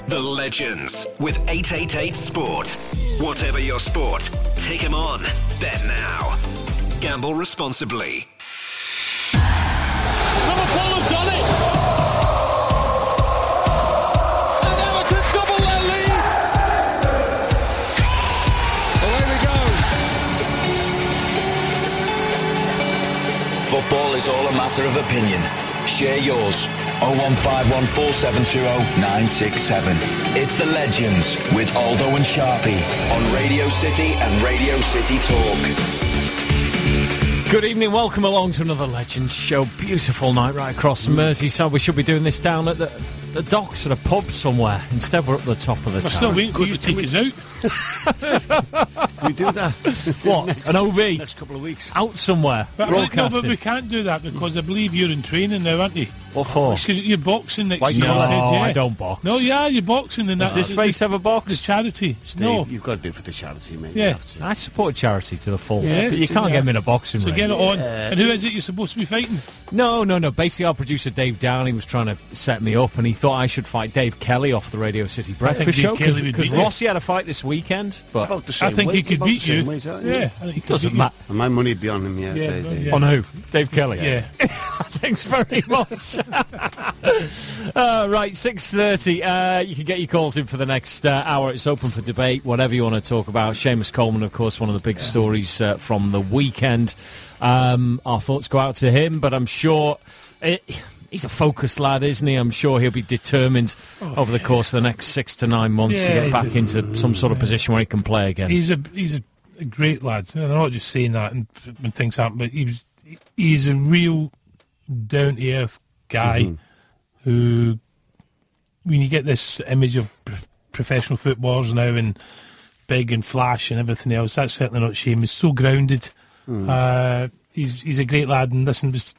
The Legends with 888 Sport. Whatever your sport, take 'em on. Bet now. Gamble responsibly. Liverpool have done it! And Everton double their lead! Away we go! Football is all a matter of opinion. Share yours. 01514720967. It's The Legends with Aldo and Sharpie on Radio City and Radio City Talk. Good evening, welcome along to another Legends show. Beautiful night right across Merseyside. We should be doing this down at the docks at a pub somewhere. Instead we're up the top of the town. Still waiting for you to take us out. We do that. What? An OB? Next couple of weeks. Out somewhere? No, Broadcasting? but we can't do that because I believe you're in training now, aren't you? What for? Because you're boxing next White year. collar. No, Yeah. I don't box. No, yeah, you're boxing. And Does this face have a The box? charity. Steve, No. you've got to do it for the charity, mate. Yeah. You have to. I support charity to the full. Yeah. But you can't get him in a boxing So ring. get it on. And who is it you're supposed to be fighting? No. Basically, our producer Dave Downey was trying to set me up, and he thought I should fight Dave Kelly off the Radio City Breakfast Dave Show Kelly would because beat you. Rossi had a fight this weekend. It's But about the same I think he weight, could about the beat same you. weight, isn't it? Yeah, I think he could doesn't beat you. matter. And my money would be on him, yeah. Yeah. On who? Dave Kelly. Yeah. Thanks very much. Right, 6:30. You can get your calls in for the next hour. It's open for debate, whatever you want to talk about. Seamus Coleman, of course, one of the big stories from the weekend. Our thoughts go out to him, but I'm sure... He's a focused lad, isn't he? I'm sure he'll be determined over the course of the next 6 to 9 months to get back into some sort of position where he can play again. He's a great lad. And I'm not just saying that when things happen, but he's a real down-to-earth guy who, when you get this image of professional footballers now and big and flash and everything else, that's certainly not Seamus. He's so grounded. He's a great lad, and listen, it was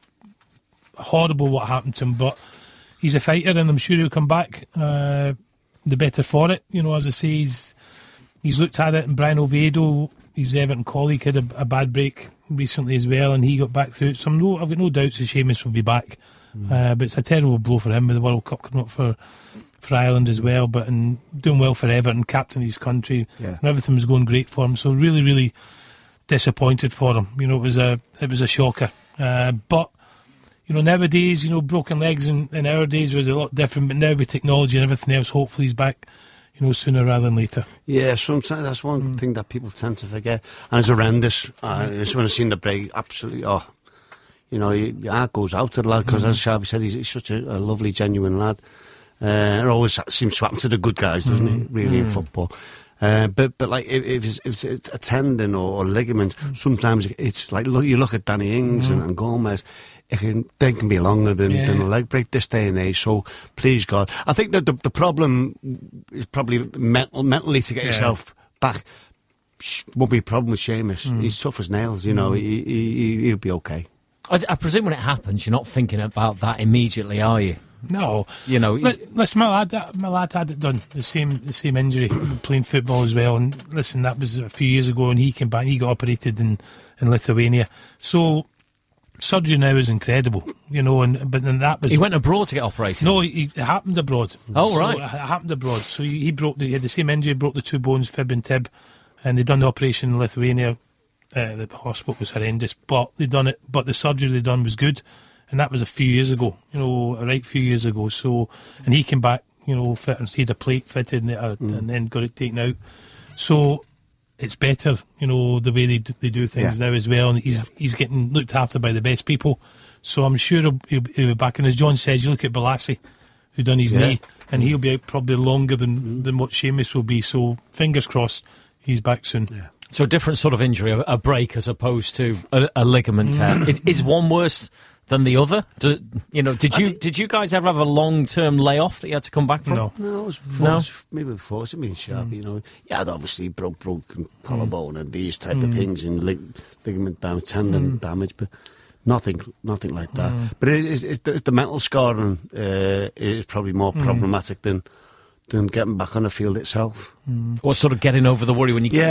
horrible what happened to him, but he's a fighter, and I'm sure he'll come back the better for it. You know, as I say, he's looked at it, and Brian Oviedo, his Everton colleague, had a bad break recently as well, and he got back through it. So I've got no doubts that Seamus will be back. But it's a terrible blow for him with the World Cup coming up for Ireland as well, but and doing well for Everton, captain his country, and everything was going great for him. So really, really disappointed for him. You know, it was a shocker. But you know, nowadays, you know, broken legs in our days was a lot different, but now with technology and everything else, hopefully he's back, you know, sooner rather than later. Yeah, sometimes that's one thing that people tend to forget. And it's horrendous. It's when I seen the break, absolutely, you know, your heart goes out to the lad, because as Sharpie said, he's such a lovely, genuine lad. It always seems to happen to the good guys, doesn't it, really, in football. But like if it's a tendon or ligament, sometimes it's like you look at Danny Ings and Gomez. They can be longer than a leg break this day and age. So please God, I think that the problem is probably mentally to get yourself back. Won't be a problem with Seamus. He's tough as nails. You know, he'll be okay. I presume when it happens, you're not thinking about that immediately, are you? No, you know. Listen, my lad had it done. The same injury, playing football as well. And listen, that was a few years ago, and he came back. He got operated in Lithuania. So surgery now is incredible, you know. But then that was, he went abroad to get operated. No, it happened abroad. Oh, right. So it happened abroad. So he had the same injury, broke the two bones, fib and tib, and they'd done the operation in Lithuania. The hospital was horrendous, but they done it. But the surgery they done was good. And that was a few years ago, you know, a right few years ago. So, and he came back, you know, fit, and he had a plate fitted and then got it taken out. So it's better, you know, the way they do things now as well. And he's getting looked after by the best people. So I'm sure he'll be back. And as John says, you look at Balassi, who done his knee, and he'll be out probably longer than what Seamus will be. So fingers crossed, he's back soon. Yeah. So a different sort of injury, a break as opposed to a ligament tear. Is one worse than the other? Did you guys ever have a long-term layoff that you had to come back from? No, it was maybe before it being sharp. You know, you had obviously broken collarbone and these type of things, and ligament damage, tendon damage, but nothing like that. But it's the mental scarring is probably more problematic than getting back on the field itself. Or sort of getting over the worry when you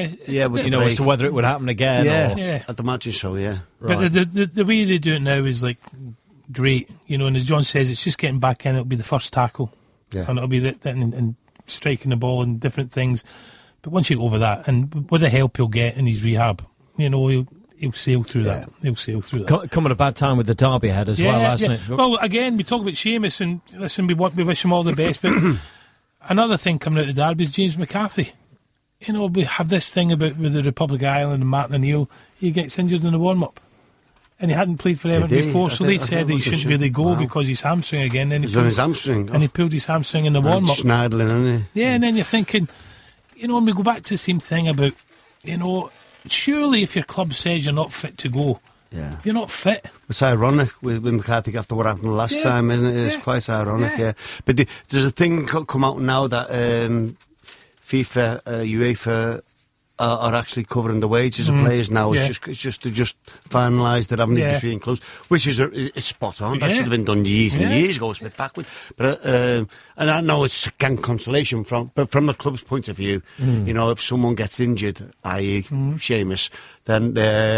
as to whether it would happen again. I'd imagine so. Yeah, right. But the way they do it now is like great, you know. And as John says, it's just getting back in. It'll be the first tackle, and it'll be that and striking the ball and different things. But once you go over that, and with the help he'll get in his rehab, he'll sail through that. He'll sail through that. Come at a bad time with the derby ahead as well, hasn't it? Well, again, we talk about Seamus, and listen, we wish him all the best. But another thing coming out of the derby is James McCarthy. We have this thing with the Republic of Ireland and Martin O'Neill. He gets injured in the warm-up. And he hadn't played for Everton before, so they said he shouldn't really go because he's hamstring again. Then he's on his hamstring. And he pulled his hamstring in the warm-up. Schneidling, isn't he? Yeah, and then you're thinking, and we go back to the same thing about, surely if your club says you're not fit to go, you're not fit. It's ironic with McCarthy after what happened last time, isn't it? It's quite ironic, But there's a thing come out now that FIFA, UEFA are actually covering the wages of players now. It's just finalised it, haven't they? Just being close, which is it's spot on. That should have been done years and years ago. It's a bit backward, but and I know it's again consolation from the club's point of view. If someone gets injured, i.e. Seamus, then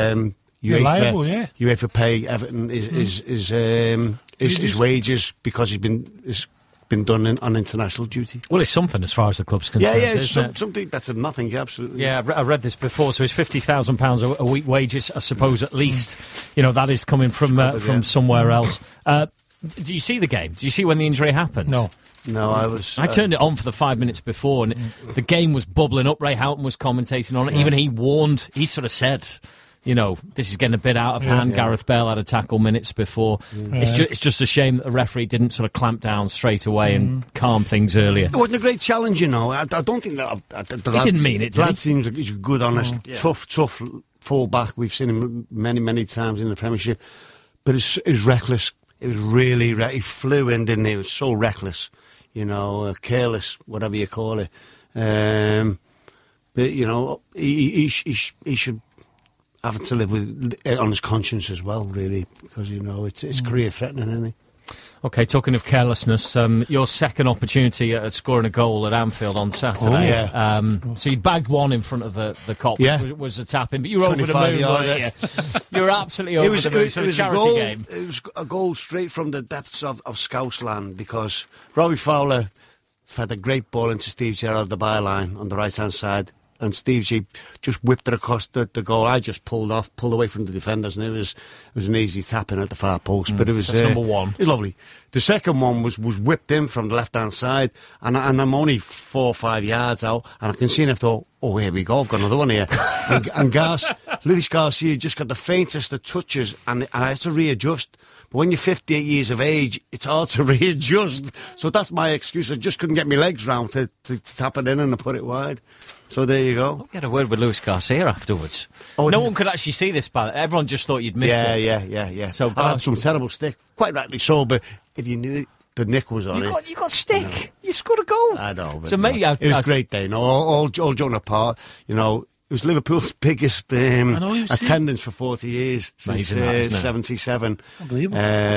UEFA pay Everton his wages because he's been done on international duty. Well, it's something as far as the club's concerned. It's something better than nothing. Absolutely. Yeah, I read this before. So it's £50,000 a week wages, I suppose. At least, that is coming from somewhere else. Do you see the game? Do you see when the injury happened? No, I turned it on for the 5 minutes before, and the game was bubbling up. Ray Houghton was commentating on it. Even he warned. He sort of said, this is getting a bit out of hand. Gareth Bale had a tackle minutes before. It's just a shame that the referee didn't sort of clamp down straight away and calm things earlier. It wasn't a great challenge, I don't think that... He didn't mean it, did he? Brad seems like he's a good, honest, tough full-back. We've seen him many, many times in the Premiership. But it was reckless. It was really... He flew in, didn't he? It was so reckless. Careless, whatever you call it. But, he should... having to live with on his conscience as well, really, because it's career threatening, isn't it? Okay, talking of carelessness, your second opportunity at scoring a goal at Anfield on Saturday. So you bagged one in front of the Kop, which was a tap in, but you were over the moon, weren't you? You were absolutely over the moon. So it was a charity game. It was a goal straight from the depths of Scouse land, because Robbie Fowler fed a great ball into Steve Gerrard, the byline on the right hand side. And Steve G just whipped it across the goal. I just pulled away from the defenders, and it was an easy tap in at the far post. But it was number one. It was lovely. The second one was whipped in from the left hand side, and I'm only 4 or 5 yards out, and I can see him. I thought, here we go. I've got another one here. and Luis Garcia just got the faintest of touches, and I had to readjust. But when you're 58 years of age, it's hard to readjust. So that's my excuse. I just couldn't get my legs round to tap it in and to put it wide. So there you go. We had a word with Luis Garcia afterwards. No one could actually see this ball. Everyone just thought you'd missed it. Yeah. So I had some terrible stick. Quite rightly so, but if you knew the nick was on it. You got stick. You scored a goal. I know. So maybe it was a great day. All joking apart, it was Liverpool's biggest attendance for 40 years, since 77. Unbelievable.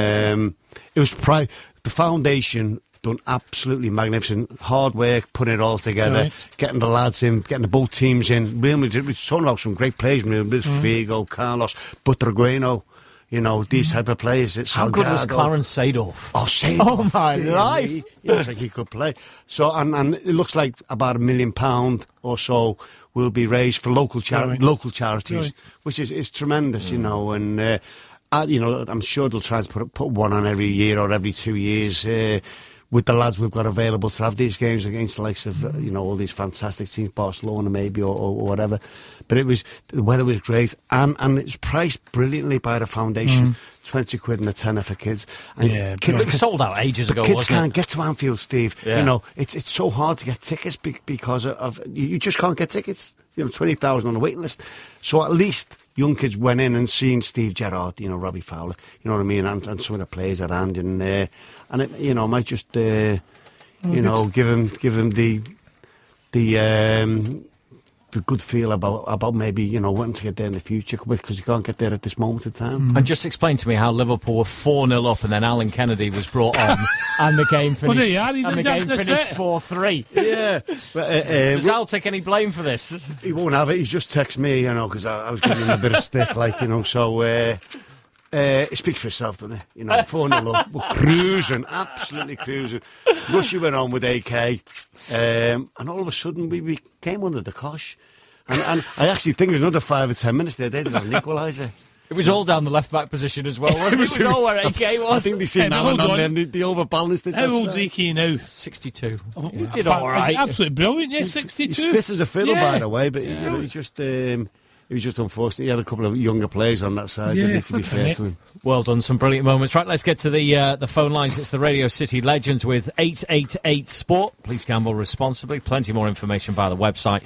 It was the foundation done absolutely magnificent. Hard work, putting it all together, getting the lads in, getting the both teams in. Real Madrid, we're talking about some great players. Real Madrid, Figo, Carlos, Butragueno. These type of players. How good was Clarence Seedorf? Oh, Seedorf! Oh my life! He looks like he could play. So, and it looks like about £1 million or so will be raised for local charities, which is tremendous, And I'm sure they'll try to put one on every year or every 2 years. With the lads we've got available to have these games against the likes of all these fantastic teams, Barcelona maybe or whatever. But the weather was great, and it was priced brilliantly by the foundation. 20 quid and a tenner for kids. And kids it was sold out ages ago. Kids can't get to Anfield, Steve. Yeah. It's so hard to get tickets because of you just can't get tickets. 20,000 on the waiting list. So at least young kids went in and seen Steve Gerrard, Robbie Fowler, you know what I mean, and some of the players at hand in there, and it might just give him the good feel about maybe wanting to get there in the future, because you can't get there at this moment in time. And just explain to me how Liverpool were 4-0 up, and then Alan Kennedy was brought on, and the game finished. Finished 4-3. Yeah. Does Al take any blame for this? He won't have it. He's just texted me, because I was giving him a bit of stick, So It speaks for itself, doesn't it? 4-0 up. We're cruising, absolutely cruising. Rushy went on with AK, and all of a sudden we came under the cosh. And I actually think in another 5 or 10 minutes they'd have an equaliser. It was all down the left-back position as well, wasn't it? It was all where AK was. I think they seen now and then they overbalanced it. How old's AK now? 62. Oh, He did all right. Absolutely brilliant, yeah, 62. He's fit as a fiddle, by the way, but he was just unfortunate. He had a couple of younger players on that side. They need to be fair to him. Well done, some brilliant moments. Right, let's get to the phone lines. It's the Radio City Legends with 888 Sport. Please gamble responsibly. Plenty more information via the website,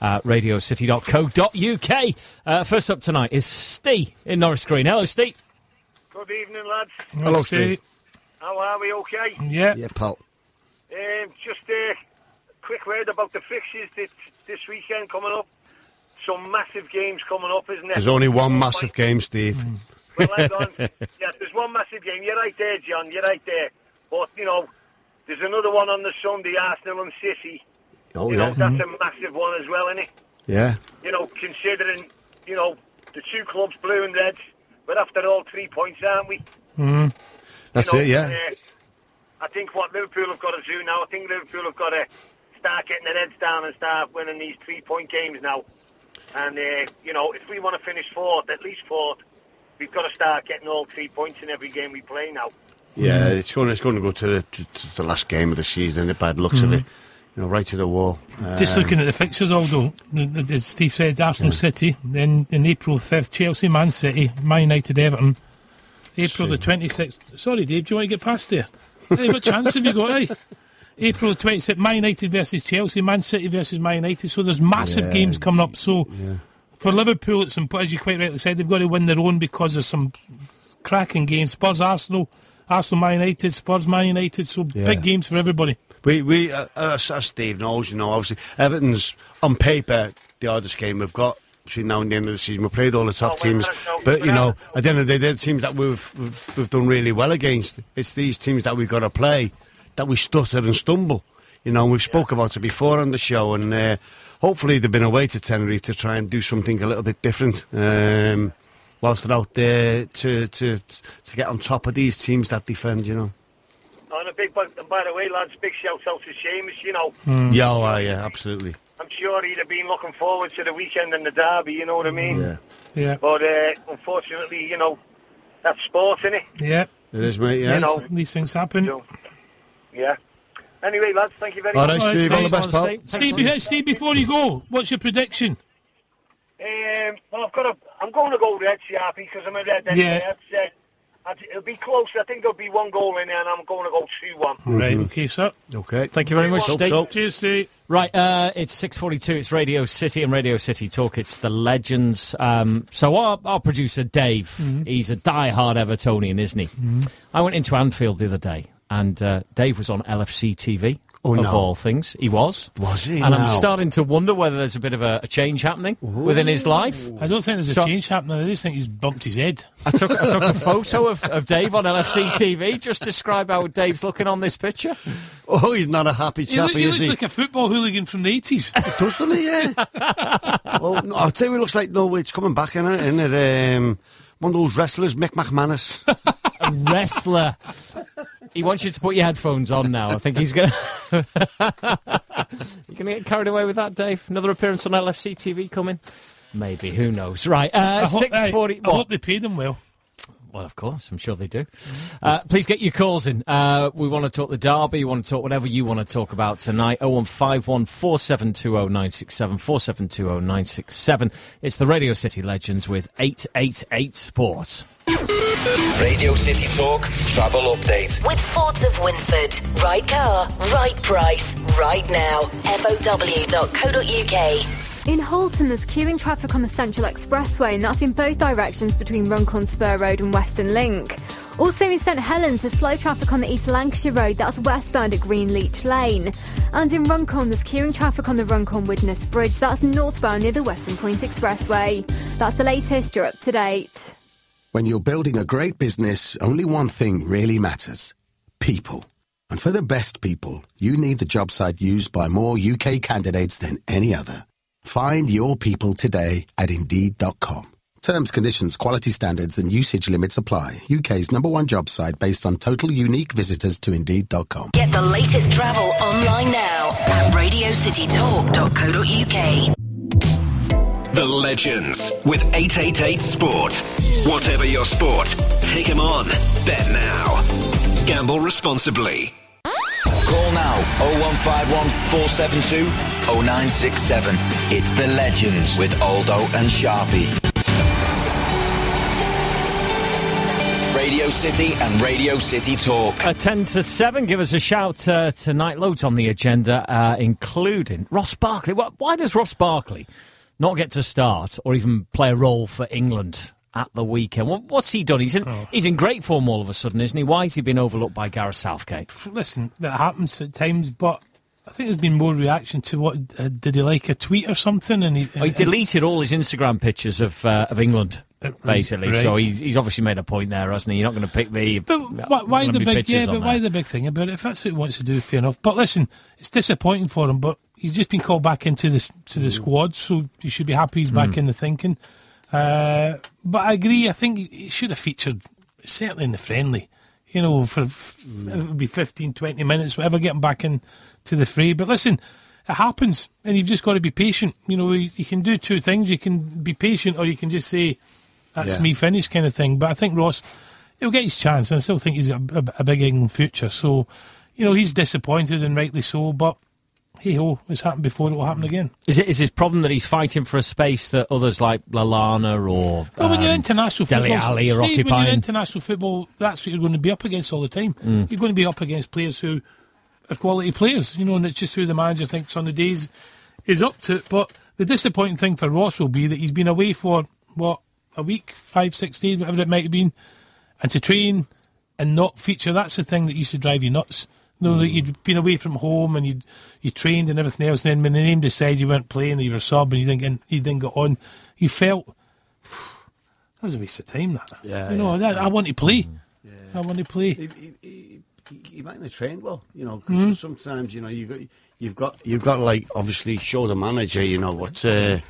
radiocity.co.uk. First up tonight is Steve in Norris Green. Hello, Steve. Good evening, lads. Hello, Steve. How are we? Okay? Yeah, pal. Just a quick word about the fixtures this weekend coming up. Some massive games coming up, isn't there? There's only one massive game, Steve. Well, hang on. Yeah, there's one massive game. You're right there, John. You're right there. But, there's another one on the Sunday, Arsenal and City. Oh, That's a massive one as well, isn't it? Yeah. Considering, the two clubs, blue and red, we're after all 3 points, aren't we? That's it, yeah. I think what Liverpool have got to do now, Liverpool have got to start getting their heads down and start winning these 3-point games now. And, if we want to finish fourth, at least fourth, we've got to start getting all 3 points in every game we play now. Yeah, it's going to go to the last game of the season, and the bad looks of it. Right to the wall. just looking at the fixtures, although, as Steve said, Arsenal City, then in April 5th, Chelsea, Man City, Man United, Everton. April the 26th. Sorry, Dave, do you want to get past there? Hey, what chance have you got, eh? April the 26th, Man United versus Chelsea, Man City versus Man United. So there's massive games coming up. So for Liverpool, it's important, as you quite rightly said, they've got to win their own because there's some cracking games. Spurs, Arsenal, Man United, Spurs, Man United. So big games for everybody. We as Steve knows, obviously, Everton's on paper the hardest game we've got between now and the end of the season. We've played all the top teams, but at the end of the day, the teams that we've done really well against, it's these teams that we've got to play that we stutter and stumble. We've spoke about it before on the show, and hopefully they've been away to Tenerife to try and do something a little bit different. Whilst they're out there to get on top of these teams that defend, And by the way, lads, big shout out to Seamus, Yeah, absolutely. I'm sure he'd have been looking forward to the weekend and the derby, you know what I mean? Yeah. But unfortunately, that's sport, isn't it? Yeah. It is, mate, yeah. These things happen. So, yeah. Anyway, lads, thank you very much. All right, Steve, all the best, pal. Steve, before you go, what's your prediction? Well, I'm going to go red, Sharpie, because I'm a red anyway. It'll be close. I think there'll be one goal in there, and I'm going to go 2-1. Right, okay, sir. Okay. Thank you very much, Steve. Cheers, Steve. Right, it's 6:42. It's Radio City and Radio City Talk. It's the Legends. So our producer, Dave, he's a die-hard Evertonian, isn't he? I went into Anfield the other day, and Dave was on LFC TV. Of all things, he was. Was he? And I'm starting to wonder whether there's a bit of a change happening within his life. I don't think there's a change happening. I just think he's bumped his head. I took a photo of Dave on LFC TV. Just describe how Dave's looking on this picture. Oh, he's not a happy chappy, he is he? looks like a football hooligan from the 80s. He does, doesn't he? Yeah. Well, no, I'll tell you, it looks like it's coming back in it. One of those wrestlers, Mick McManus. A wrestler. He wants you to put your headphones on now. I think he's going to... You're going to get carried away with that, Dave? Another appearance on LFC TV coming? Maybe, who knows? Right, 6:40... I hope they paid him well. Well, of course, I'm sure they do. Please get your calls in. We want to talk the derby. We want to talk whatever you want to talk about tonight. 0151 4720 967 4720 967. It's the Radio City Legends with 888 Sport. Radio City Talk Travel Update. With Fords of Winsford. Right car, right price, right now. FOW.co.uk. In Halton, there's queuing traffic on the Central Expressway, and that's in both directions between Runcorn Spur Road and Western Link. Also in St Helens, there's slow traffic on the East Lancashire Road, that's westbound at Greenleach Lane. And in Runcorn, there's queuing traffic on the Runcorn-Widnes Bridge, that's northbound near the Western Point Expressway. That's the latest, you're up to date. When you're building a great business, only one thing really matters. People. And for the best people, you need the job site used by more UK candidates than any other. Find your people today at Indeed.com. Terms, conditions, quality standards and usage limits apply. UK's #1 job site based on total unique visitors to Indeed.com. Get the latest travel online now at radiocitytalk.co.uk. The Legends with 888 Sport. Whatever your sport, take 'em on. Bet now. Gamble responsibly. Call now 0151 472 0967. It's The Legends with Aldo and Sharpie. Radio City and Radio City Talk. 10 to 7, give us a shout tonight. Loads on the agenda, including Ross Barkley. Why does Ross Barkley not get to start or even play a role for England at the weekend? What's he done? He's in great form all of a sudden, isn't he? Why has he been overlooked by Gareth Southgate? Listen, that happens at times, but I think there's been more reaction to what... did he like a tweet or something? And he deleted all his Instagram pictures of England, basically. Right. So he's obviously made a point there, hasn't he? You're not going to pick me. But why the big? Yeah, but why the big thing about it? If that's what he wants to do, fair enough. But listen, it's disappointing for him. But he's just been called back into the squad, so you should be happy he's back in the thinking. But I agree. I think he should have featured certainly in the friendly. You know, it would be 15, 20 minutes, whatever, getting back into the fray. But listen, it happens, and you've just got to be patient. You know, you can do two things. You can be patient, or you can just say, that's me finished kind of thing. But I think Ross, he'll get his chance, and I still think he's got a big England future. So, you know, he's disappointed, and rightly so, but hey-ho, it's happened before, it will happen again. Is his problem that he's fighting for a space that others like Lallana or when you're international Dele football, Alli are occupying? When you're international football, that's what you're going to be up against all the time. You're going to be up against players who are quality players, you know, and it's just who the manager thinks on the days is up to it. But the disappointing thing for Ross will be that he's been away for, a week, 5-6 days, whatever it might have been, and to train and not feature, that's the thing that used to drive you nuts. You know, that you'd been away from home and you trained and everything else, and then when the name decided you weren't playing, you were sub and you didn't get on, you felt that was a waste of time. That I want to play. Yeah. I want to play. He might have trained well, you know, because sometimes, you know, you've got to, like, obviously show the manager, you know, what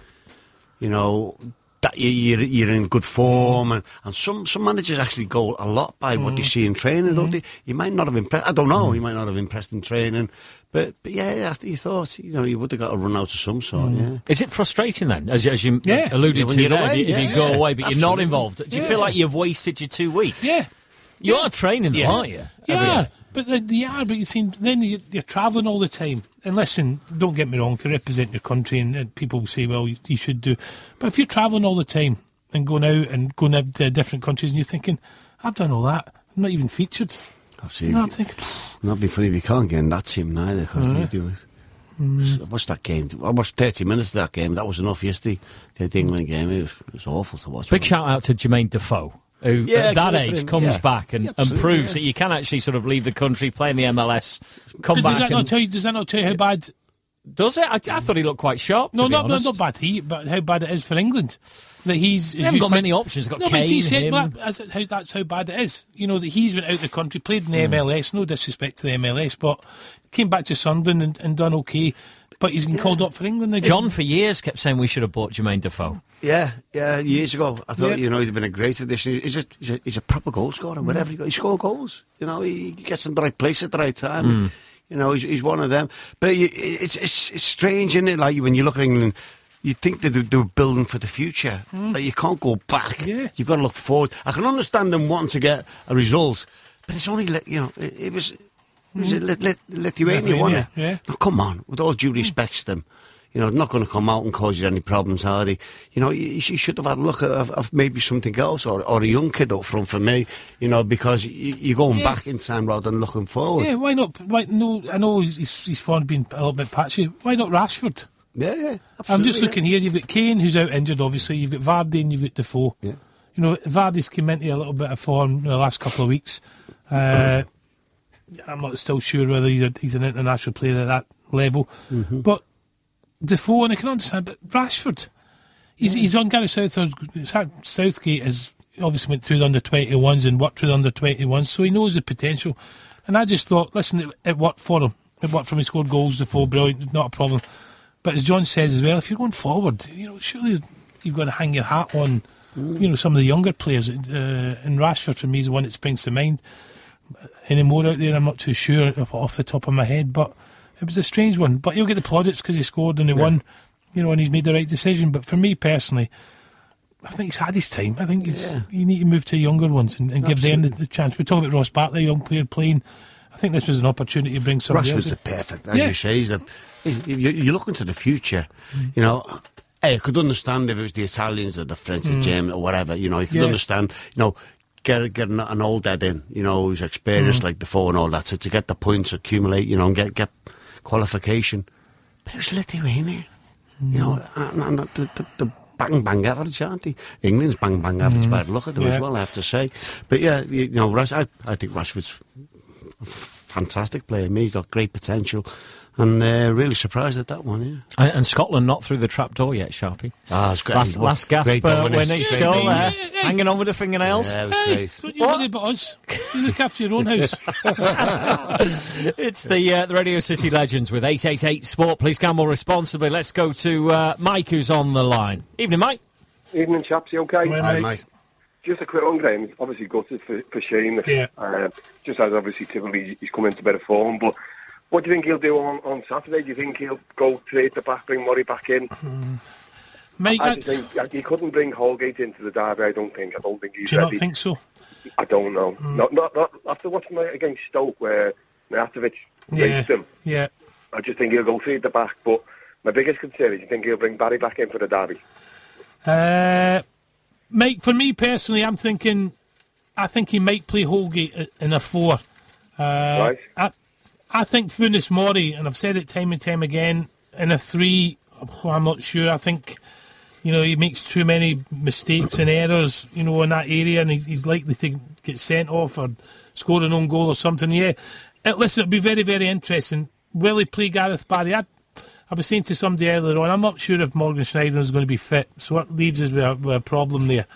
you know, that you're in good form, and some managers actually go a lot by what they see in training, don't they? You might not have impressed. I don't know. You might not have impressed in training, but yeah, you thought, you know, you would have got a run out of some sort. Yeah. Is it frustrating then, as you alluded to there, away, if you go away but you're not involved? Do you feel like you've wasted your 2 weeks? Yeah, you are training them, aren't you? Yeah. But you see, then you're travelling all the time. And listen, don't get me wrong, if you represent your country, and people will say, well, you should do. But if you're travelling all the time and going out to different countries, and you're thinking, I've done all that, I'm not even featured. Absolutely. I'm thinking, not be funny if you can't get in that team neither, because they do it. I watched that game. I watched 30 minutes of that game. That was enough yesterday. The England game, it was awful to watch. Big shout out to Jermaine Defoe, who at that age comes back and proves that you can actually sort of leave the country, play in the MLS, come back. Does that not tell you how bad? Does it? I thought he looked quite sharp. No, not bad. But how bad it is for England. That he hasn't got many options. He's got Kane, him. That's how bad it is. You know, that he's went out of the country, played in the MLS. No disrespect to the MLS, but came back to Sunderland and done okay. But he's been called up for England again. John, for years, kept saying we should have bought Jermaine Defoe. Yeah, years ago. I thought, you know, he'd been a great addition. He's a proper goal scorer. Wherever he goes, he scores goals. You know, he gets in the right place at the right time. You know, he's one of them. But it's strange, isn't it? Like, when you look at England, you think that they were building for the future. Like, you can't go back. Yeah. You've got to look forward. I can understand them wanting to get a result, but it's only, you know, it was Lithuania, wasn't it? Yeah. Now, come on, with all due respect to them, you know, not going to come out and cause you any problems, are they? You know, you should have had a look at maybe something else, or a young kid up front for me, you know, because you're going back in time rather than looking forward. Yeah, why not? I know his form being a little bit patchy. Why not Rashford? Yeah, absolutely. I'm just looking here. You've got Kane, who's out injured, obviously. You've got Vardy and you've got Defoe. Yeah. You know, Vardy's come into a little bit of form in the last couple of weeks. I'm not still sure whether he's an international player at that level. But Defoe, and I can understand, but Rashford, he's on Gareth Southgate has obviously went through the under-21s and worked with the under-21s, so he knows the potential. And I just thought, listen, it worked for him. It worked for him. He scored goals, Defoe, brilliant, not a problem. But as John says as well, if you're going forward, you know, surely you've got to hang your hat on some of the younger players. And Rashford, for me, is the one that springs to mind. Any more out there, I'm not too sure off the top of my head, but it was a strange one. But he'll get the plaudits because he scored and he won, and he's made the right decision. But for me personally, I think he's had his time. I think you need to move to younger ones and give them the chance. We talk about Ross Barkley, a young player playing. I think this was an opportunity to bring somebody else. Rashford's a perfect, as you say. You're looking to the future. I could understand if it was the Italians or the French or German or whatever. You could understand. Get an old head in. Who's experienced like Defoe and all that, to get the points, accumulate. And get qualification. But it was Lithuania. And the bang average, aren't they? England's bang average. Bad look at them as well, I have to say. But I think Rashford's a fantastic player. He's got great potential. And really surprised at that one, And Scotland not through the trap door yet, Sharpie. It's great. Last gasp when he's still there, hanging on with the fingernails. Yeah, it was great. Don't you worry about us. You look after your own house. It's the Radio City Legends with 888 Sport. Please gamble responsibly. Let's go to Mike, who's on the line. Evening, Mike. Evening, chaps. You okay? Hi, Mike. Just a quick one, Graham. Obviously gutted for Seamus. Yeah. Just as obviously typically he's come into better form, but what do you think he'll do on Saturday? Do you think he'll go trade the back, bring Murray back in? Mate, I just think he couldn't bring Holgate into the derby. I don't think he's do you ready. not think so? I don't know. Not after watching against Stoke where Mijatovic raced him. Yeah. I just think he'll go trade the back. But my biggest concern is, you think he'll bring Barry back in for the derby? Mike, for me personally, I think he might play Holgate in a 4. Right. I think Funes Mori, and I've said it time and time again, in a 3, I'm not sure. I think, he makes too many mistakes and errors, in that area, and he's likely to get sent off or score an own goal or something. Listen, it'll be very, very interesting. Will he play Gareth Barry? I was saying to somebody earlier on, I'm not sure if Morgan Schneiderlin is going to be fit, so it leaves us with a problem there.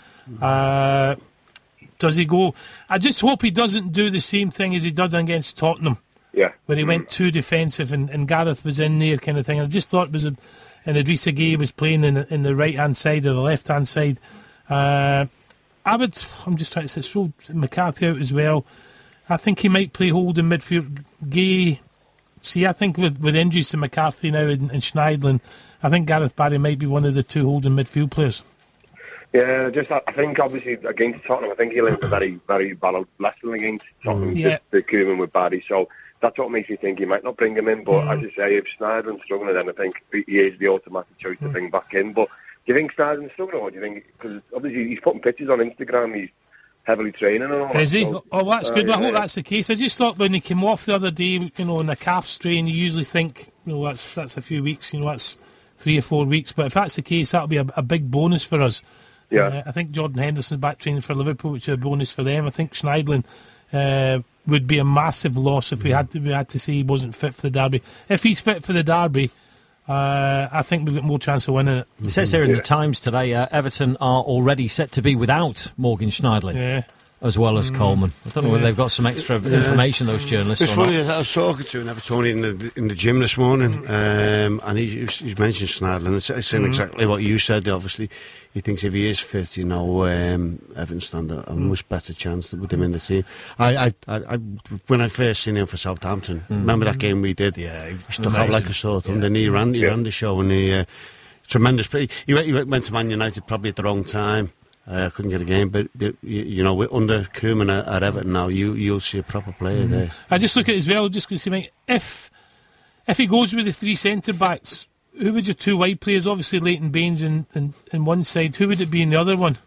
Does he go? I just hope he doesn't do the same thing as he did against Tottenham. Yeah. Where he went too defensive and Gareth was in there kind of thing. I just thought it was and Idrissa Gueye was playing in the right-hand side or the left-hand side. I'm just trying to throw McCarthy out as well. I think he might play hold in midfield. Gueye, I think with injuries to McCarthy now and Schneiderlin, I think Gareth Barry might be one of the 2 holding midfield players. Yeah, I think obviously against Tottenham, I think he'll have a very, very valid lesson against Tottenham, just the Koeman with Barry. So that's what makes me think he might not bring him in. But as you say, if Schneiderlin's struggling, then I think he is the automatic choice to bring back in. But do you think Schneiderlin's struggling, or do you think, because obviously he's putting pictures on Instagram, he's heavily training and all that. Is he? So, That's good. I hope that's the case. I just thought when he came off the other day, in a calf strain, you usually think, that's a few weeks, that's 3 or 4 weeks. But if that's the case, that'll be a big bonus for us. Yeah. I think Jordan Henderson's back training for Liverpool, which is a bonus for them. I think Schneiderlin would be a massive loss if we had to say he wasn't fit for the derby. If he's fit for the derby, I think we've got more chance of winning it. It says here in the Times today, Everton are already set to be without Morgan Schneiderlin. As well as Coleman. I don't know whether they've got some extra information, those journalists. It's funny, I was talking to an Evertonian in the gym this morning, and he's mentioned Schneiderlin. It's saying exactly what you said. Obviously, he thinks if he is fit, Everton stand a much better chance with him in the team. I when I first seen him for Southampton, remember that game we did? Yeah, he stuck out like a sore thumb. Then he ran the show, and he tremendous. He went to Man United probably at the wrong time. Couldn't get a game, but we're under Koeman at Everton now. You'll see a proper player there. I just look at it as well. Just going to say, mate, if he goes with the 3 centre backs, who would your 2 wide players? Obviously, Leighton Baines in one side. Who would it be in the other one?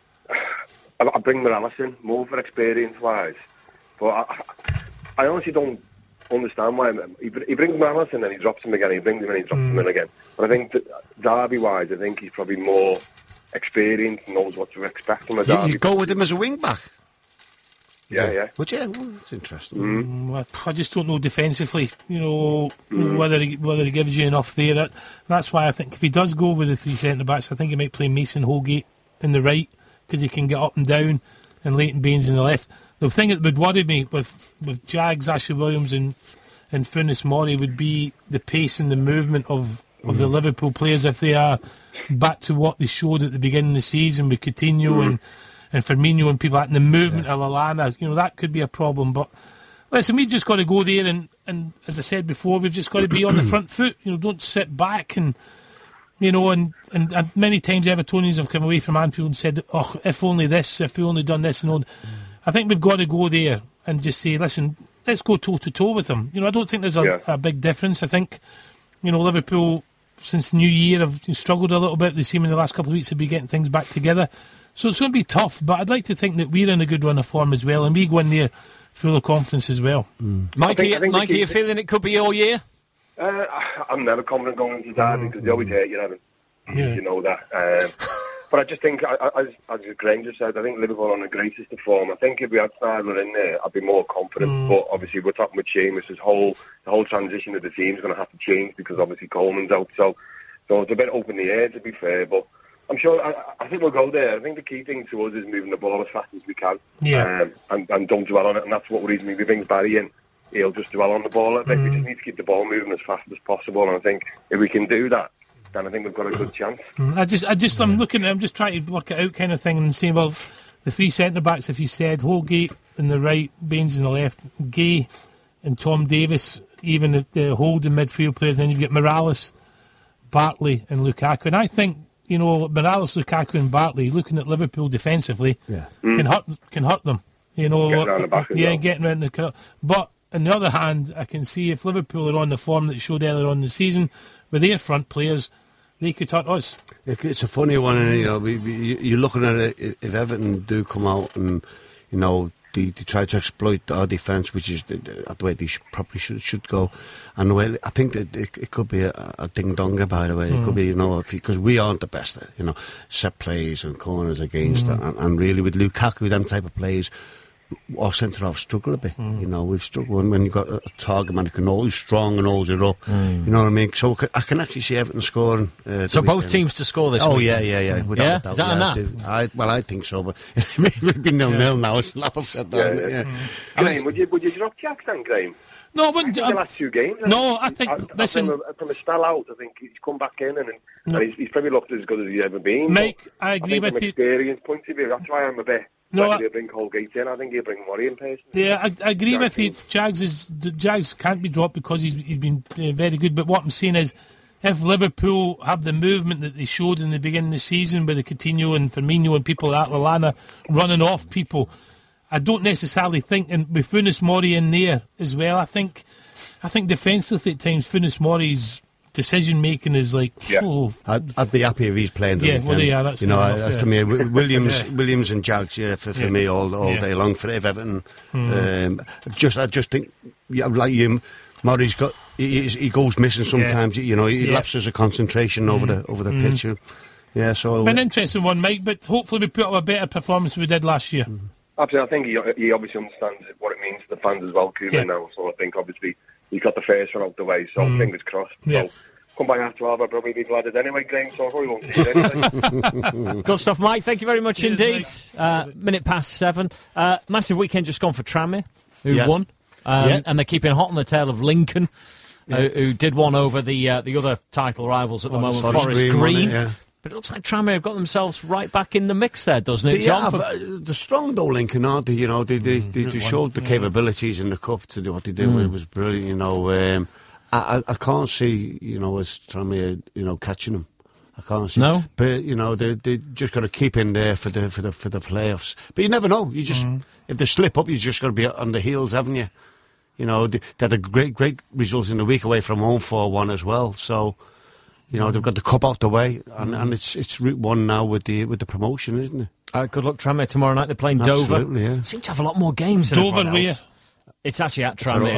I bring Morales in, more for experience wise, but I honestly don't understand why he brings Morales in and he drops him again. He brings him in, he drops him in again. But I think derby wise, I think he's probably more experienced, knows what to expect from a derby. You go with him as a wing back? Yeah. Well, it's interesting. I just don't know defensively, whether he gives you enough there. That's why I think if he does go with the 3 centre backs, I think he might play Mason Holgate in the right because he can get up and down, and Leighton Baines in the left. The thing that would worry me with Jags, Ashley Williams, and Funes Mori would be the pace and the movement of the Liverpool players if they are back to what they showed at the beginning of the season with Coutinho and Firmino and people like that, and the movement of Lallana, that could be a problem. But listen, we've just got to go there and as I said before, we've just got to be on the front foot. Don't sit back and and many times Evertonians have come away from Anfield and said, "Oh, if only this, if we only done this and all." I think we've got to go there and just say, "Listen, let's go toe to toe with them." I don't think there's a big difference. I think Liverpool since New Year have struggled a little bit. They seem in the last couple of weeks to be getting things back together. So it's going to be tough, but I'd like to think that we're in a good run of form as well, and we go in there full of confidence as well. Mikey, are you feeling it could be your year? I'm never confident going into that because they always hurt you, Evan. You know that. But I just think, as Graham just said, I think Liverpool are on the greatest of form. I think if we had Snyder in there, I'd be more confident. But obviously, we're talking with Seamus. The whole transition of the team is going to have to change because obviously Coleman's out. So it's a bit up in the air, to be fair. But I'm sure, I think we'll go there. I think the key thing to us is moving the ball as fast as we can. And don't dwell on it. And that's what worries me. We bring Barry in, he'll just dwell on the ball a bit. We just need to keep the ball moving as fast as possible. And I think if we can do that, then I think we've got a good chance. I'm just trying to work it out kind of thing and saying, well, the three centre-backs, if you said Holgate in the right, Baines in the left, Gay and Tom Davis, even if the holding midfield players, and then you've got Morales, Bartley and Lukaku. And I think, Morales, Lukaku and Bartley, looking at Liverpool defensively, can hurt them. Getting around the back. But on the other hand, I can see if Liverpool are on the form that showed earlier on in the season, with their front players, they could hurt us. It's a funny one, and you're looking at it. If Everton do come out and they try to exploit our defence, which is the way they probably should go, and the way I think that it could be a ding donger. By the way, it could be because we aren't the best at set plays and corners against, and really with Lukaku, them type of plays. Our centre half struggle a bit. We've struggled when you've got a target man who can hold you strong and hold you up. You know what I mean? So I can actually see Everton scoring. So both teams to score this week? Oh, yeah. Without doubt. Is that enough? I think so, but we've been 0-0 now. It's slap upset down. Graham, would you drop Jack then, Graham? No, I wouldn't. The last 2 games. I think. Listen, from a spell out, I think he's come back in and he's probably looked as good as he's ever been. Mike, I agree with you. From experience point of view, that's why I'm a bit. He'll bring Holgate in. I think he'll bring Murray in personally. Yeah, I agree with you. Jags can't be dropped because he's been very good. But what I'm saying is, if Liverpool have the movement that they showed in the beginning of the season with the Coutinho and Firmino and people like Lallana running off people, I don't necessarily think, and with Funes Mori in there as well, I think defensively at times Funes Mori's decision making is like. I'd be happy if he's playing. That's for me. Williams and Jags, for me all day long for Everton. I just think, like you, Murray's got he goes missing sometimes. He lapses of concentration over the pitch. Yeah, so an interesting one, Mike. But hopefully we put up a better performance than we did last year. Absolutely, I think he obviously understands what it means to the fans as well, Koeman now. So I think obviously he got the first one out the way. So fingers crossed. Yeah. So, come back after 12, I'll probably be glad anyway, Graham, so I probably won't see it anyway. Good stuff, Mike. Thank you very much indeed. 7:minute. Massive weekend just gone for Tranmere, who won. And they're keeping hot on the tail of Lincoln, who did one over the other title rivals at the moment, Forest Green. But it looks like Tranmere have got themselves right back in the mix there, doesn't it, John? They're strong though, Lincoln, aren't they? They showed the capabilities in the cup to do what they did. It was brilliant, I can't see, as Tranmere, catching them. I can't see. No, but they just got to keep in there for the playoffs. But you never know. You just if they slip up, you just got to be on the heels, haven't you? They had a great results in the week away from home 4-1 as well. So they've got the cup out the way, and it's Route 1 now with the promotion, isn't it? Good luck, Tranmere tomorrow night. They're playing Dover. Absolutely, yeah. Seem to have a lot more games. Dover where? It's actually at Tranmere.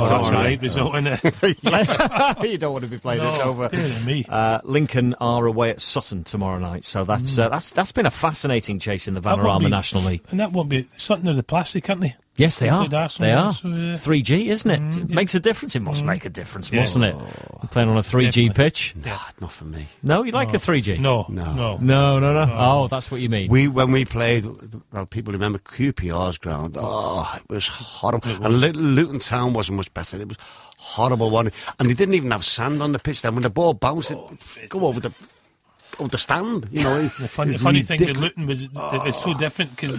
You don't want to be playing it over. Lincoln are away at Sutton tomorrow night, so that's been a fascinating chase in the Vanarama National League. And that won't be Sutton are the plastic, aren't they? Yes, they are. They are. So, 3G, isn't it? It makes a difference. It must make a difference, mustn't it? I'm playing on a 3G pitch. Not for me. No, you like a 3G? No. Oh, that's what you mean. When we played, people remember QPR's ground. Oh, it was horrible. And Luton Town wasn't much better. It was horrible one. And they didn't even have sand on the pitch then. When the ball bounced, it'd go over the understand. You know, the funny thing with Luton was it's so different because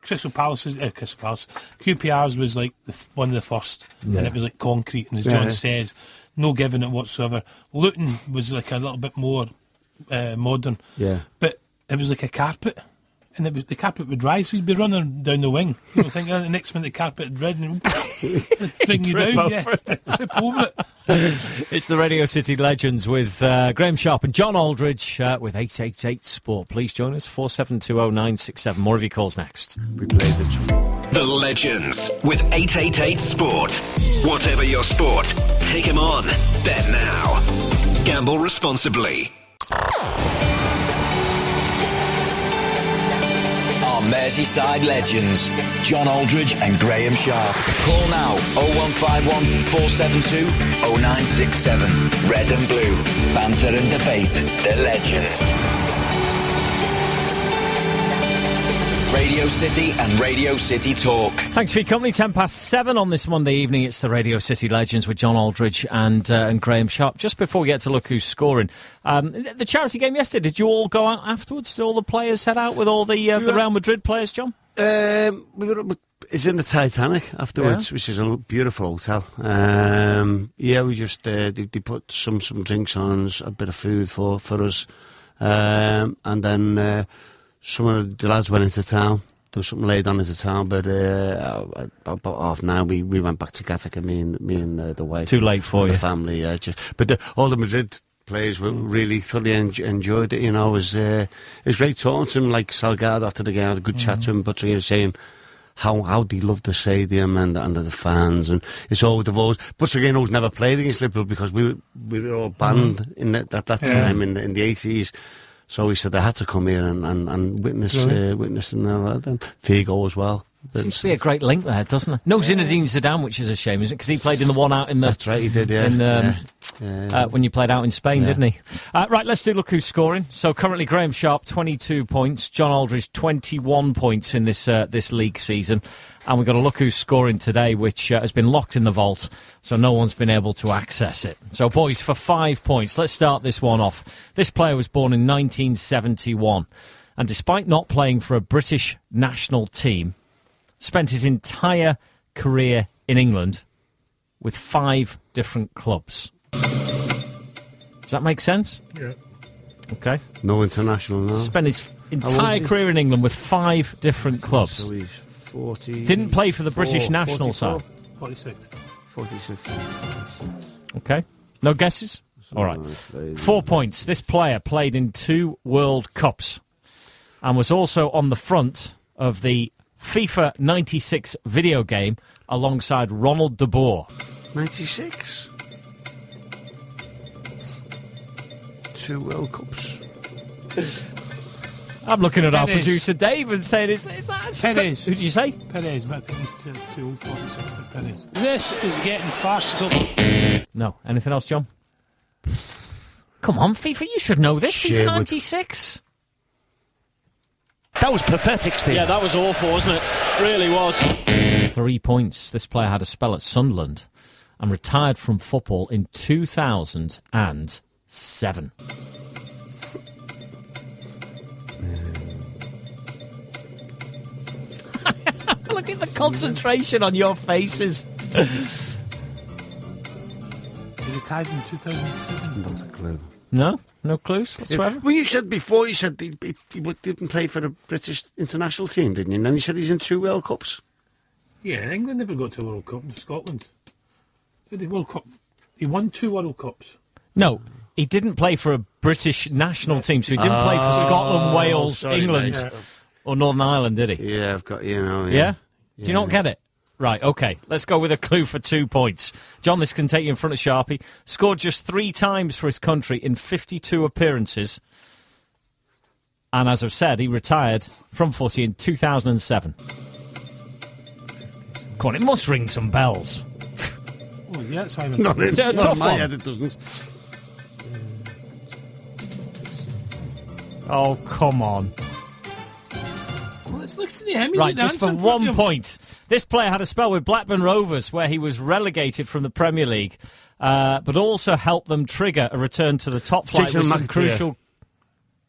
QPR's was like one of the first, and it was like concrete, and as John says, no giving it whatsoever. Luton was like a little bit more modern, but it was like a carpet. And the carpet would rise, so you'd be running down the wing. You know, thinking the next minute the carpet would red and bring you down. Trip over it. It's the Radio City Legends with Graham Sharp and John Aldridge with 888 Sport. Please join us, 4720967. More of your calls next. We play the Legends with 888 Sport. Whatever your sport, take him on. Bet now. Gamble responsibly. Merseyside Legends, John Aldridge and Graham Sharp. Call now 0151 472 0967. Red and blue, banter and debate, the Legends. Radio City and Radio City Talk. Thanks for your company. 7:10 on this Monday evening. It's the Radio City Legends with John Aldridge and Graham Sharp. Just before we get to look who's scoring, the charity game yesterday, did you all go out afterwards? Did all the players head out with all the Real Madrid players, John? It's in the Titanic afterwards, which is a beautiful hotel. We just they put some drinks on, a bit of food for us, and then some of the lads went into town. There was something laid on into town, but about half an hour we went back to Gattaca, me and the wife. Too late for you. The family, but all the Madrid players were really thoroughly enjoyed it. You know, it was great talking to him, like Salgado after the game. I had a good chat to him, but saying how they love the stadium and the fans, and it's all they've always. Pochettino's never played against Liverpool because we were all banned at that time in the 80s. So he said they had to come here and witness and Figo as well. Seems to be a great link there, doesn't it? No Zinedine Zidane, which is a shame, isn't it? Because he played in the one out in the... That's right, he did, when you played out in Spain, didn't he? Right, let's do look who's scoring. So currently Graham Sharp, 22 points. John Aldridge, 21 points in this league season. And we've got a look who's scoring today, which has been locked in the vault, so no one's been able to access it. So, boys, for 5 points, let's start this one off. This player was born in 1971, and despite not playing for a British national team, spent his entire career in England with 5 different clubs. Does that make sense? Yeah. Okay. No international, no. Spent his entire career in England with 5 different clubs. So he's 40... Didn't play for the British national side. 46. Okay. No guesses? All right. 4 points. This player played in 2 World Cups and was also on the front of the FIFA 96 video game alongside Ronald de Boer. 96? 2 World Cups. I'm looking at our producer Dave and saying, is that... Perez. Who did you say? Perez, but I think he's too old, 46, but Perez. This is getting farcical. No. Anything else, John? Come on, FIFA, you should know this. FIFA 96. That was pathetic, Steve. Yeah, that was awful, wasn't it? Really was. 3 points. This player had a spell at Sunderland and retired from football in 2007. Look at the concentration on your faces. He retired in 2007. Not a clue. No clues whatsoever. When you said before, you said he didn't play for the British international team, didn't you? And then you said he's in 2 World Cups. Yeah, England never got to a World Cup in Scotland. Did he World Cup? He won 2 World Cups. No, he didn't play for a British national team, so he didn't play for Scotland, Wales, England, or Northern Ireland, did he? Yeah, I've got, Yeah? Do you not get it? Right, OK. Let's go with a clue for 2 points. John, this can take you in front of Sharpie. Scored just 3 times for his country in 52 appearances. And as I've said, he retired from footy in 2007. Come on, it must ring some bells. Oh, yeah, it's fine. Not in my head, it doesn't. Oh, come on. Well, let's look to the Emmys. Right, just for 1 point. This player had a spell with Blackburn Rovers where he was relegated from the Premier League, but also helped them trigger a return to the top flight with some crucial...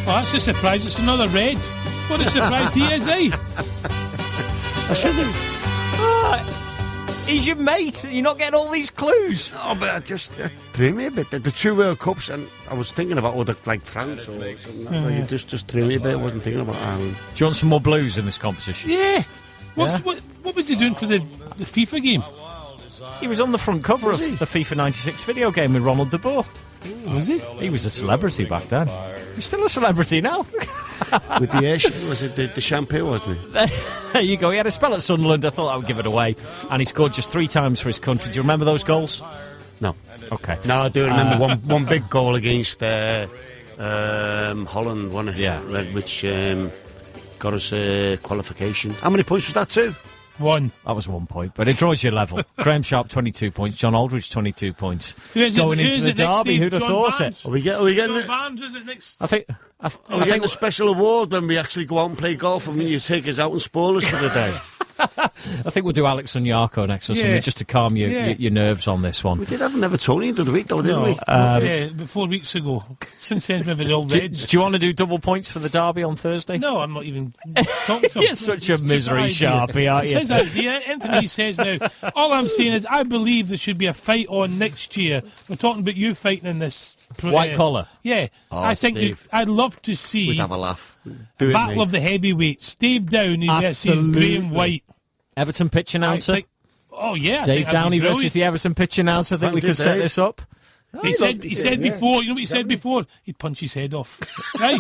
that's a surprise. It's another red. What a surprise he is, eh? I should have. He's your mate. You're not getting all these clues. No, but I just threw me a bit. The 2 World Cups, and I was thinking about other, like France or something. You just threw me a bit. I wasn't thinking about Ireland. Do you want some more blues in this competition? Yeah. What was he doing for the FIFA game? He was on the front cover of the FIFA 96 video game with Ronald de Boer. Was he? He was a celebrity back then. He's still a celebrity now. With the air, was it the shampoo, wasn't he? There you go. He had a spell at Sunderland. I thought I would give it away. And he scored just 3 times for his country. Do you remember those goals? No. Okay. No, I do remember one big goal against Holland, wasn't it? Yeah. Which got us qualification. How many points was that, too? 1. That was 1 point, but it draws you level. Graham Sharp, 22 points. John Aldridge, 22 points. Going into the derby, who'd have thought it? Are we getting John Barnes, is it next? I think... Are we getting a special award when we actually go out and play golf and you take us out and spoil us for the day? I think we'll do Alex and Yarko next or something, just to calm your nerves on this one. We did have another Tony the other week, though, didn't we? About 4 weeks ago. Since then, we've had all reds. Do you want to do double points for the derby on Thursday? No, I'm not even talking to him. You're such a misery Sharpie, aren't you? It's his idea. Anthony says now, all I'm saying is I believe there should be a fight on next year. We're talking about you fighting in this... White collar? Yeah. I think I'd love to see... We'd have a laugh. Battle of the heavyweights. Dave Downey versus Graham White. Everton pitch announcer. Yeah. Dave Downey versus the Everton pitch announcer. I think we could set this up. He said before, you know what he said before? He'd punch his head off. Right?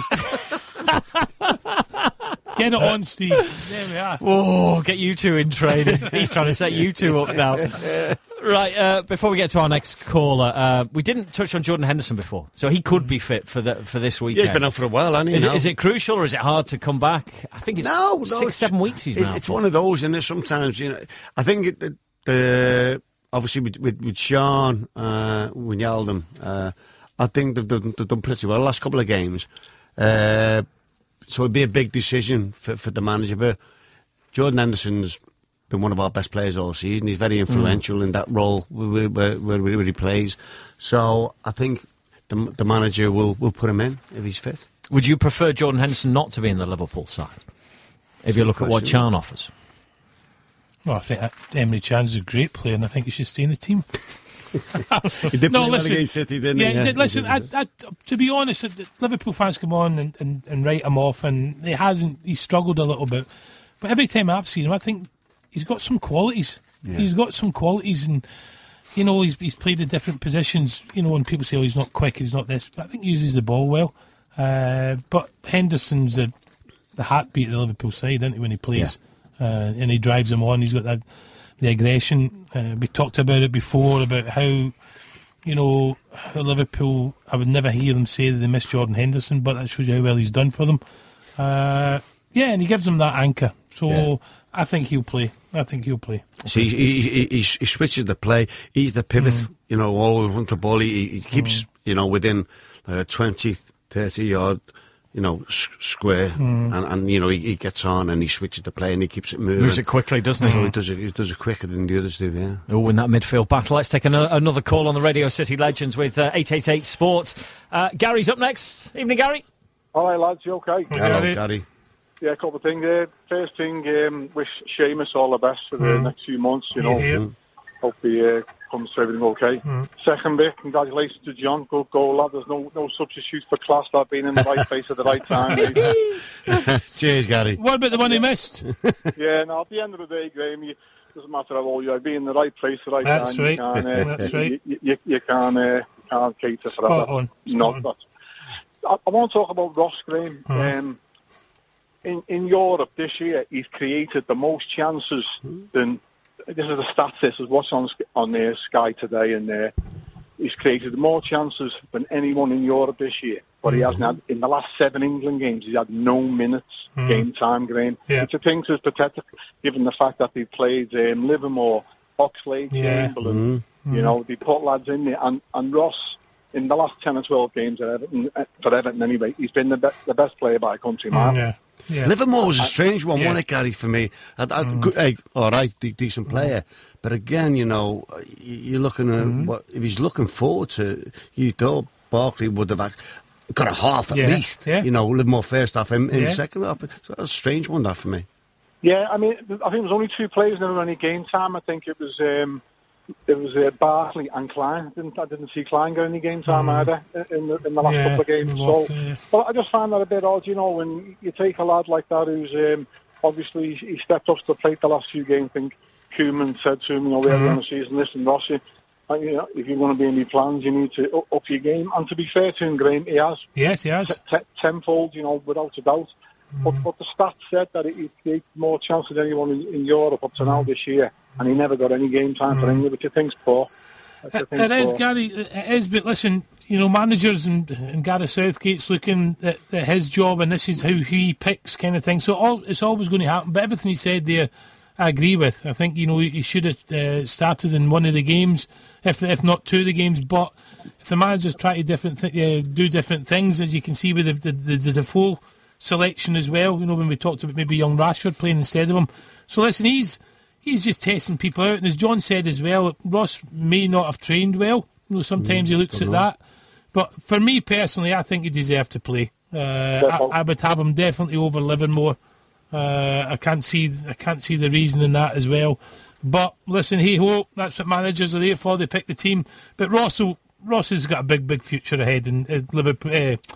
Get it on, Steve. There we are. Oh, get you two in training. He's trying to set you two up now. Right, before we get to our next caller, we didn't touch on Jordan Henderson before, so he could be fit for this weekend. Yeah, he's been out for a while, hasn't he? Is it crucial or is it hard to come back? I think it's 6-7 weeks he's been out. It's one of those, and sometimes, I think obviously with Sean Wijnaldum, I think they've done pretty well the last couple of games. So it'd be a big decision for the manager. But Jordan Henderson's been one of our best players all season. He's very influential in that role where he plays. So I think the manager will put him in if he's fit. Would you prefer Jordan Henderson not to be in the Liverpool side? If you look at what Chan offers. Well, I think Emre Can's a great player, and I think he should stay in the team. He did play well against City, didn't he? Yeah, listen, to be honest, Liverpool fans come on and write him off, and he struggled a little bit. But every time I've seen him, I think he's got some qualities. Yeah. He's got some qualities, and he's played in different positions. When people say, "Oh, he's not quick, he's not this," but I think he uses the ball well. But Henderson's the heartbeat of the Liverpool side, isn't he? When he plays, and he drives them on. He's got the aggression. We talked about it before about how Liverpool. I would never hear them say that they miss Jordan Henderson, but that shows you how well he's done for them. And he gives them that anchor. So I think he'll play. See, he switches the play. He's the pivot. All over the ball. He keeps within 20, 30 yard. Square, and he gets on and he switches the play and he keeps it moving. Moves it quickly, doesn't he? So he does it quicker than the others do, yeah. Oh, in that midfield battle. Let's take another call on the Radio City Legends with 888 Sport. Gary's up next. Evening, Gary. Hi, lads. You okay? Hello, Gary. Yeah, a couple of things there. First thing, wish Seamus all the best for the next few months, Hope he comes to everything okay. Second bit, congratulations to John. Good goal, lad. There's no substitute for class, lad, being in the right place at the right time. Cheers, Gary. What about the one he missed? Yeah, no, at the end of the day, Graham, it doesn't matter how old you are, be in the right place at the right time. That's right. You can't cater for that. I want to talk about Ross, Graham. In Europe this year, he's created the most chances than... This is the stats. This is what's on Sky today, and he's created more chances than anyone in Europe this year. But he hasn't had, in the last 7 England games, he's had no minutes game time, Graham. Yeah. Which I think is pathetic, given the fact that they played Livermore, Oxlade, Chamberlain. They put lads in there, and Ross, in the last 10 or 12 games for Everton anyway, he's been the best player by a country mile. Yeah. Livermore was a strange one, wasn't it, Gary, for me? All right, decent player. But again, you're looking at what if he's looking forward to. You thought Barkley would have. got a half at least. Yeah. You know, Livermore first half in second half. So that's a strange one, that, for me. Yeah, I mean, I think there was only 2 players never any game time. I think it was Bartley and Klein. I didn't see Klein get any game time either in the last couple of games. But I just find that a bit odd, you know, when you take a lad like that who's obviously he stepped up to the plate the last few games. I think Koeman said to him, you know, we earlier in the season, listen, Rossi, you know, if you want to be in your plans, you need to up your game. And to be fair to him, Graham, he has. Yes, he has. Tenfold, you know, without a doubt. But the stats said that he created more chances than anyone in Europe up to now this year, and he never got any game time for England, which I think's poor. It is, Gary. It is, but listen, you know, managers and Gareth Southgate's looking at his job, and this is how he picks, kind of thing. So it's always going to happen. But everything he said there, I agree with. I think, you know, he should have started in one of the games, if not 2 of the games. But if the managers try to do different things, as you can see with the full selection as well, you know, when we talked about maybe young Rashford playing instead of him. So listen, he's just testing people out, and as John said as well, Ross may not have trained well. You know, sometimes he looks at that. But for me personally, I think he deserved to play. I would have him definitely over Livermore. I can't see the reason in that as well. But listen, hey ho, that's what managers are there for. They pick the team. But Ross has got a big future ahead in Liverpool,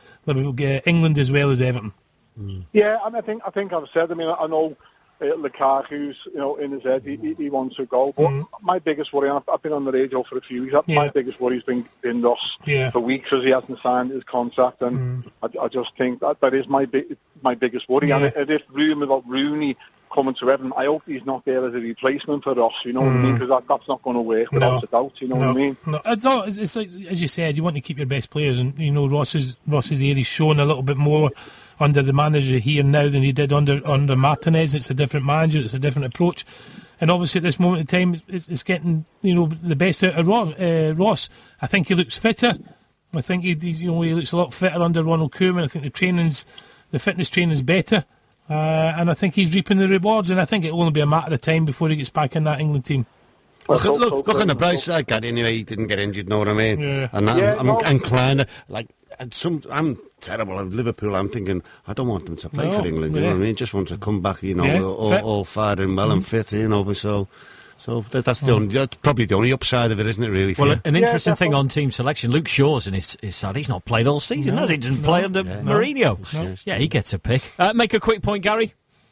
England as well as Everton. Yeah, and I think I've said. I mean, I know Lukaku's, you know, in his head, he wants to go. But my biggest worry, I've been on the radio for a few weeks. My biggest worry has been Ross for weeks, as he hasn't signed his contract, and I just think that is my biggest worry. And it is rumour about Rooney coming to Everton. I hope he's not there as a replacement for Ross. You know what I mean? Because that's not going to work without a doubt. You know what I mean? No, it's like, as you said, you want to keep your best players, and you know Ross's here. He's shown a little bit more under the manager here now than he did under Martinez. It's a different manager, it's a different approach, and obviously at this moment in time it's getting, you know, the best out of Ross. I think he looks fitter. I think he looks a lot fitter under Ronald Koeman. I think the fitness training's better, and I think he's reaping the rewards, and I think it'll only be a matter of time before he gets back in that England team. Look on the bright side, Gary. Anyway, he didn't get injured. Know what I mean? Yeah. And I'm Klein. Like, I'm terrible at Liverpool. I'm thinking I don't want them to play for England. You know what I mean? Just want to come back. You know, all fired and well and fit. You know, so that's probably the only upside of it, isn't it? Really. Well, an interesting thing on team selection. Luke Shaw's in his side. He's not played all season, has he? He didn't play under Mourinho. No. Yeah, he gets a pick. Make a quick point, Gary.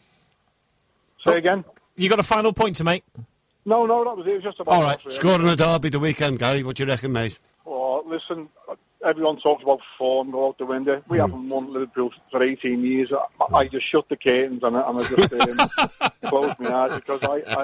Say again. You got a final point to make? No, that was it. It was just about... All right, scoring a derby the weekend, Gary. What do you reckon, mate? Oh, listen, everyone talks about form go out the window. We haven't won Liverpool for 18 years. I just shut the curtains and I just closed my eyes because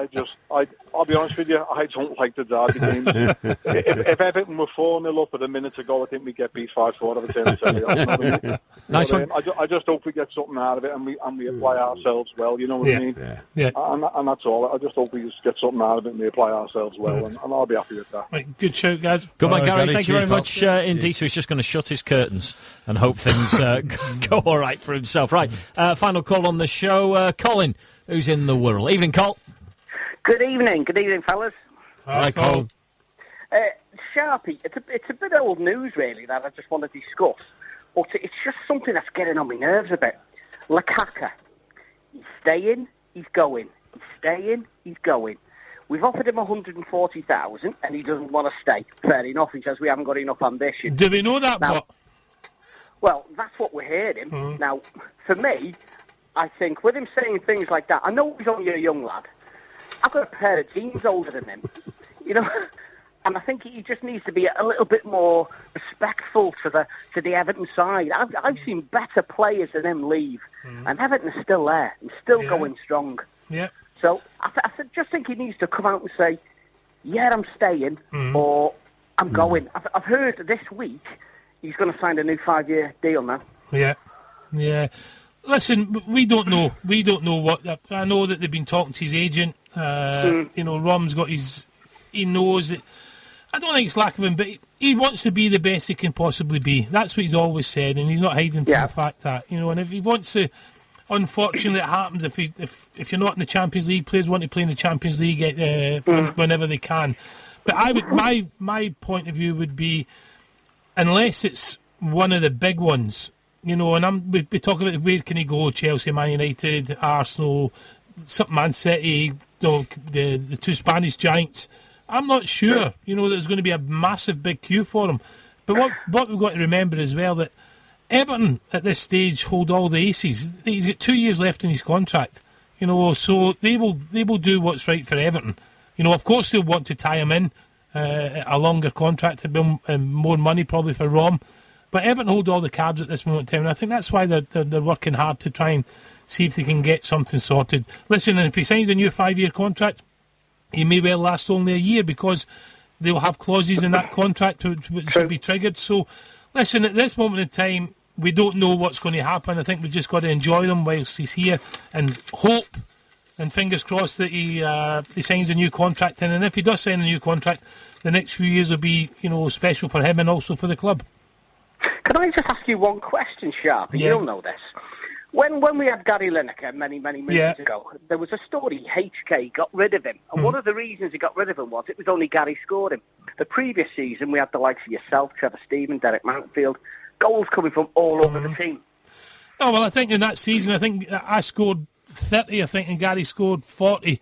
I'll be honest with you, I don't like the derby games. if Everton were 4-0 up at a minute ago, I think we'd get beat 5-4 every time. Nice one. I just hope we get something out of it and we apply ourselves well, you know what I mean? Yeah. And that's all. I just hope we just get something out of it and we apply ourselves well, and I'll be happy with that. Right, good show, guys. Good man, Gary. Thank you very much. Indeed, so he's just going to shut his curtains and hope things go all right for himself. Right, final call on the show. Colin, who's in the Wirral. Evening, Col. Good evening, fellas. Hi, Col. Sharpie, it's a bit old news, really, that I just want to discuss. But it's just something that's getting on my nerves a bit. Lukaku, he's staying, he's going. He's staying, he's going. We've offered him 140,000 and he doesn't want to stay. Fair enough, he says we haven't got enough ambition. Do we know that? Now, well, that's what we're hearing. Now, for me, I think with him saying things like that, I know he's only a young lad. I've got a pair of jeans older than him, you know, and I think he just needs to be a little bit more respectful to the Everton side. I've seen better players than him leave, and Everton is still there and still going strong. Yeah. So I just think he needs to come out and say, yeah, I'm staying, or I'm going. I've heard this week he's going to sign a new 5-year deal now. Yeah. Listen, we don't know. We don't know what... I know that they've been talking to his agent. You know, Rom's got his... He knows it. I don't think it's lack of him, but he wants to be the best he can possibly be. That's what he's always said, and he's not hiding from the fact that, you know, and if he wants to... Unfortunately, it happens if you're not in the Champions League. Players want to play in the Champions League whenever they can. But my point of view would be, unless it's one of the big ones, you know, and we talk about where can he go, Chelsea, Man United, Arsenal, Man City, the two Spanish giants. I'm not sure, you know, there's going to be a massive big queue for him. But what we've got to remember as well, that Everton at this stage hold all the aces. He's got 2 years left in his contract, you know, so they will do what's right for Everton. You know, of course they'll want to tie him in a longer contract, and more money probably for Rom. But Everton hold all the cards at this moment in time, and I think that's why they're working hard to try and see if they can get something sorted. Listen, and if he signs a new 5-year contract, he may well last only a year because they'll have clauses in that contract which should be triggered. So, listen, at this moment in time, we don't know what's going to happen. I think we've just got to enjoy them whilst he's here and hope, and fingers crossed that he signs a new contract. And if he does sign a new contract, the next few years will be, you know, special for him and also for the club. Can I just ask you one question, Sharp? You'll know this. When we had Gary Lineker many minutes ago, there was a story HK got rid of him. And one of the reasons he got rid of him was it was only Gary scored him. The previous season, we had the likes of yourself, Trevor Steven, Derek Mountfield, goals coming from all over the team. Oh, well, I think in that season, I think I scored 30, I think, and Gary scored 40.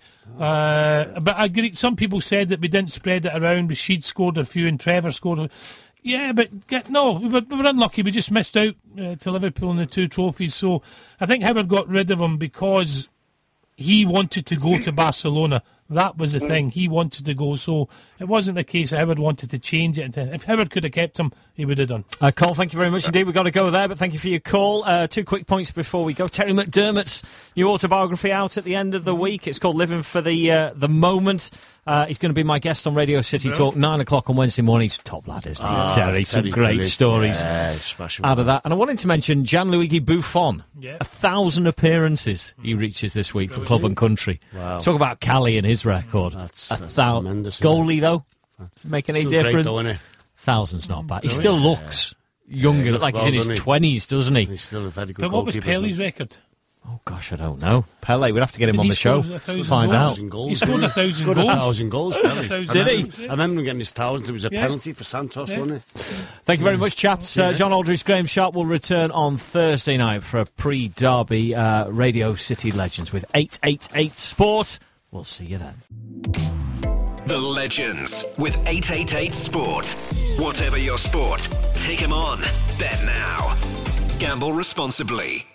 But I agree, some people said that we didn't spread it around. She'd scored a few and Trevor scored Yeah, but we were unlucky. We just missed out to Liverpool in the 2 trophies. So I think Howard got rid of him because he wanted to go to Barcelona. That was the thing. He wanted to go. So it wasn't the case that Howard wanted to change it. If Howard could have kept him, he would have done. Cole, thank you very much indeed. We've got to go there, but thank you for your call. 2 quick points before we go. Terry McDermott's new autobiography out at the end of the week. It's called Living for the Moment. He's going to be my guest on Radio City Talk 9 o'clock on Wednesday morning. He's a top lad, isn't he, Terry? Some great stories out of that. And I wanted to mention Gianluigi Buffon. 1,000 appearances he reaches this week for Club and Country. Wow. Talk about Cali and his record. That's tremendous. Goalie, though? Does it make any difference? 1,000's not bad. He still looks younger, like he's in his 20s, doesn't he? He's still a very good goalkeeper. But what was Pele's record? Oh, gosh, I don't know. Pele, we'd have to get him on the show to find out. He scored 1,000 goals. 1,000 goals, Pele. Did he? I remember him getting his 1,000th. It was a penalty for Santos, wasn't it? Thank you very much, chaps. John Aldridge, Graham Sharp will return on Thursday night for a pre-derby Radio City Legends with 888 Sport. We'll see you then. The Legends with 888 Sport. Whatever your sport, take 'em on. Bet now. Gamble responsibly.